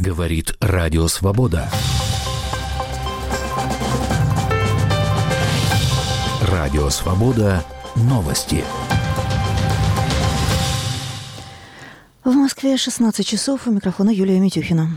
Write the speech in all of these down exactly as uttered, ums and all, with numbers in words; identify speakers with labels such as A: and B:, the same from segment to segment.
A: Говорит Радио Свобода. Радио Свобода. Новости.
B: В Москве шестнадцать часов. У микрофона Юлия Митюхина.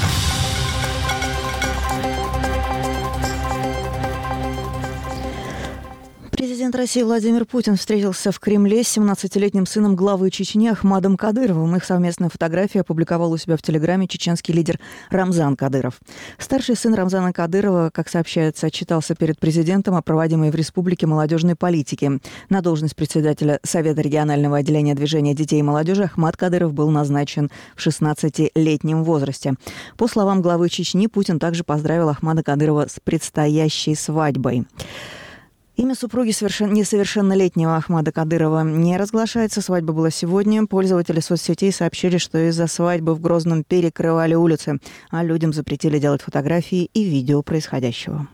B: Президент России Владимир Путин встретился в Кремле с семнадцатилетним сыном главы Чечни Ахмадом Кадыровым. Их совместная фотография опубликовал у себя в Телеграме чеченский лидер Рамзан Кадыров. Старший сын Рамзана Кадырова, как сообщается, отчитался перед президентом о проводимой в республике молодежной политике. На должность председателя Совета регионального отделения движения детей и молодежи Ахмад Кадыров был назначен в шестнадцатилетнем возрасте. По словам главы Чечни, Путин также поздравил Ахмада Кадырова с предстоящей свадьбой. Имя супруги совершен... несовершеннолетнего Ахмада Кадырова не разглашается. Свадьба была сегодня. Пользователи соцсетей сообщили, что из-за свадьбы в Грозном перекрывали улицы, а людям запретили делать фотографии и видео происходящего.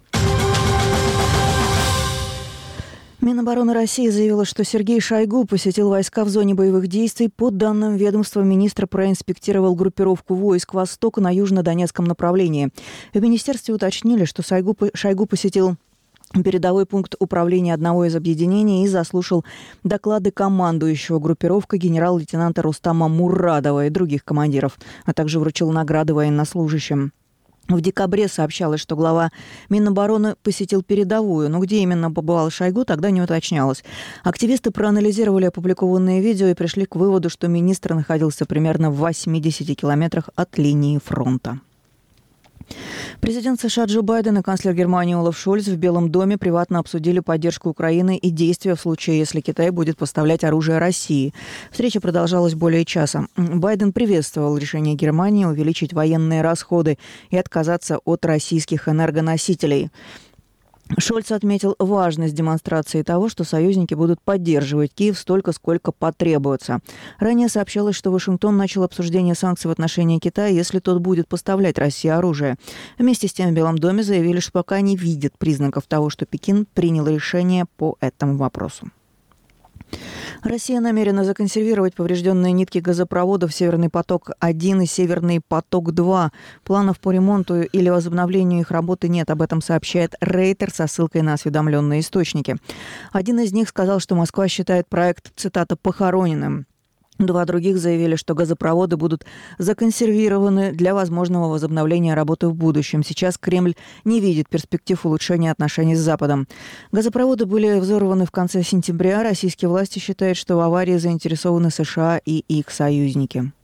B: Минобороны России заявила, что Сергей Шойгу посетил войска в зоне боевых действий. По данным ведомства, министр проинспектировал группировку войск «Восток» на южно-донецком направлении. В министерстве уточнили, что Шойгу, Шойгу посетил передовой пункт управления одного из объединений и заслушал доклады командующего группировкой генерал-лейтенанта Рустама Мурадова и других командиров, а также вручил награды военнослужащим. В декабре сообщалось, что глава Минобороны посетил передовую, но где именно побывал Шойгу, тогда не уточнялось. Активисты проанализировали опубликованные видео и пришли к выводу, что министр находился примерно в восьмидесяти километрах от линии фронта. Президент США Джо Байден и канцлер Германии Олаф Шольц в Белом доме приватно обсудили поддержку Украины и действия в случае, если Китай будет поставлять оружие России. Встреча продолжалась более часа. Байден приветствовал решение Германии увеличить военные расходы и отказаться от российских энергоносителей. Шольц отметил важность демонстрации того, что союзники будут поддерживать Киев столько, сколько потребуется. Ранее сообщалось, что Вашингтон начал обсуждение санкций в отношении Китая, если тот будет поставлять России оружие. Вместе с тем в Белом доме заявили, что пока не видят признаков того, что Пекин принял решение по этому вопросу. Россия намерена законсервировать поврежденные нитки газопроводов «Северный поток-один» и «Северный поток-два». Планов по ремонту или возобновлению их работы нет. Об этом сообщает Рейтер со ссылкой на осведомленные источники. Один из них сказал, что Москва считает проект, цитата, «похороненным». Два других заявили, что газопроводы будут законсервированы для возможного возобновления работы в будущем. Сейчас Кремль не видит перспектив улучшения отношений с Западом. Газопроводы были взорваны в конце сентября. Российские власти считают, что в аварии заинтересованы США и их союзники.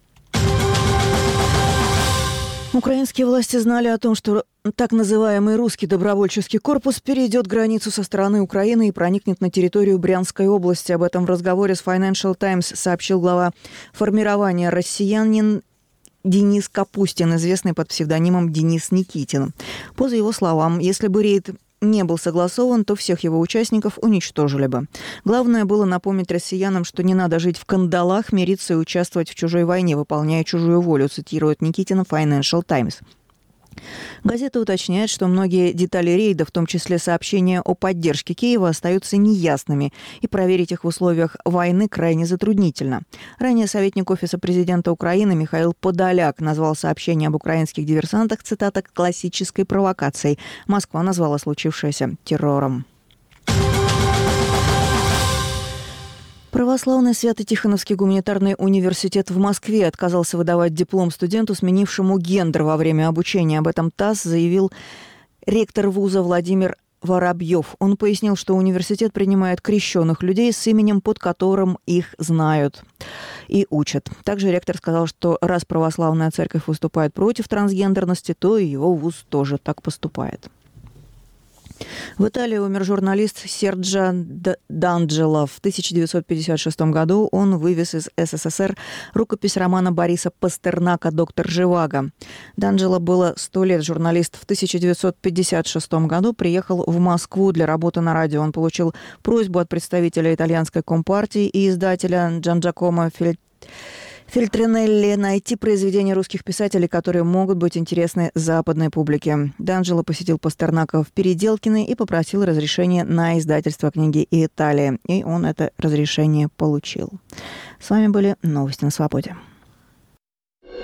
B: Украинские власти знали о том, что так называемый русский добровольческий корпус перейдет границу со стороны Украины и проникнет на территорию Брянской области. Об этом в разговоре с Financial Times сообщил глава формирования «Россиянин» Денис Капустин, известный под псевдонимом Денис Никитин. По его словам, если бы рейд не был согласован, то всех его участников уничтожили бы. Главное было напомнить россиянам, что не надо жить в кандалах, мириться и участвовать в чужой войне, выполняя чужую волю, цитирует Никитина Financial Times. Газета уточняет, что многие детали рейда, в том числе сообщения о поддержке Киева, остаются неясными, и проверить их в условиях войны крайне затруднительно. Ранее советник Офиса президента Украины Михаил Подоляк назвал сообщение об украинских диверсантах, цитата, «классической провокацией». Москва назвала случившееся террором. Православный Свято-Тихоновский гуманитарный университет в Москве отказался выдавать диплом студенту, сменившему гендер во время обучения. Об этом ТАСС заявил ректор вуза Владимир Воробьев. Он пояснил, что университет принимает крещенных людей с именем, под которым их знают и учат. Также ректор сказал, что раз православная церковь выступает против трансгендерности, то и его вуз тоже так поступает. В Италии умер журналист Серджо Данджело. В тысяча девятьсот пятьдесят шестом году он вывез из СССР рукопись романа Бориса Пастернака «Доктор Живаго». Данджело было сто лет. Журналист в тысяча девятьсот пятьдесят шестом году приехал в Москву для работы на радио. Он получил просьбу от представителя итальянской компартии и издателя Джанджакомо Фельд... Фельтринелли найти произведения русских писателей, которые могут быть интересны западной публике. Данджело посетил Пастернака в Переделкино и попросил разрешения на издательство книги «Италия». И он это разрешение получил. С вами были новости на Свободе.